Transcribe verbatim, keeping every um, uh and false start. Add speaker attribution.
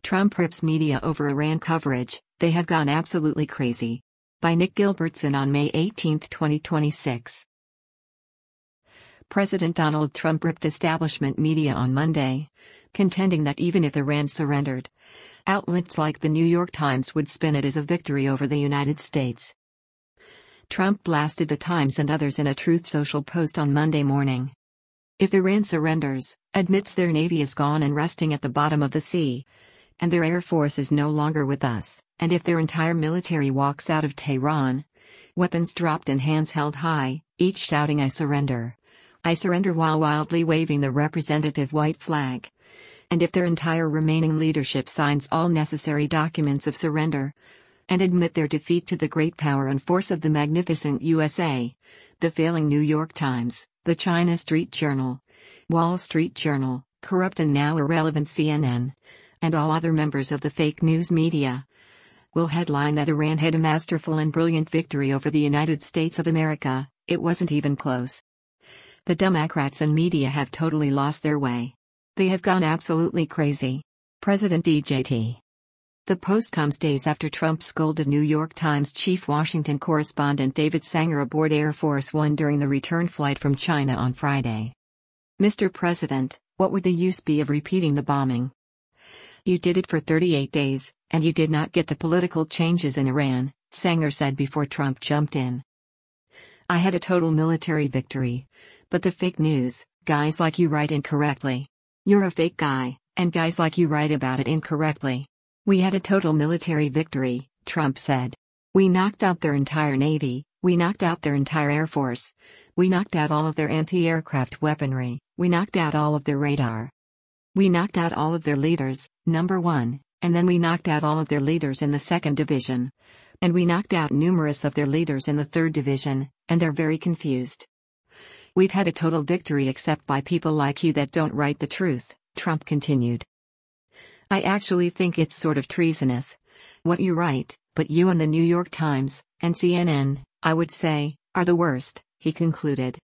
Speaker 1: Trump rips media over Iran coverage, they have gone absolutely crazy. By Nick Gilbertson on May eighteenth, twenty twenty-six. President Donald Trump ripped establishment media on Monday, contending that even if Iran surrendered, outlets like the New York Times would spin it as a victory over the United States. Trump blasted the Times and others in a Truth Social post on Monday morning. If Iran surrenders, admits their navy is gone and resting at the bottom of the sea, and their air force is no longer with us, and if their entire military walks out of Tehran, weapons dropped and hands held high, each shouting "I surrender. I surrender" while wildly waving the representative white flag, and if their entire remaining leadership signs all necessary documents of surrender, and admit their defeat to the great power and force of the magnificent U S A, the failing New York Times, the China Street Journal, Wall Street Journal, corrupt and now irrelevant C N N, and all other members of the fake news media, will headline that Iran had a masterful and brilliant victory over the United States of America. It wasn't even close. The Democrats and media have totally lost their way. They have gone absolutely crazy. President D J T. The post comes days after Trump scolded New York Times chief Washington correspondent David Sanger aboard Air Force One during the return flight from China on Friday. "Mister President, what would the use be of repeating the bombing? You did it for thirty-eight days, and you did not get the political changes in Iran," Sanger said before Trump jumped in. "I had a total military victory, but the fake news, guys like you write incorrectly. You're a fake guy, and guys like you write about it incorrectly. We had a total military victory," Trump said. "We knocked out their entire navy, we knocked out their entire air force, we knocked out all of their anti-aircraft weaponry, we knocked out all of their radar. We knocked out all of their leaders, number one, and then we knocked out all of their leaders in the second division. And we knocked out numerous of their leaders in the third division, and they're very confused. We've had a total victory except by people like you that don't write the truth," Trump continued. "I actually think it's sort of treasonous what you write, but you and the New York Times, and C N N, I would say, are the worst," he concluded.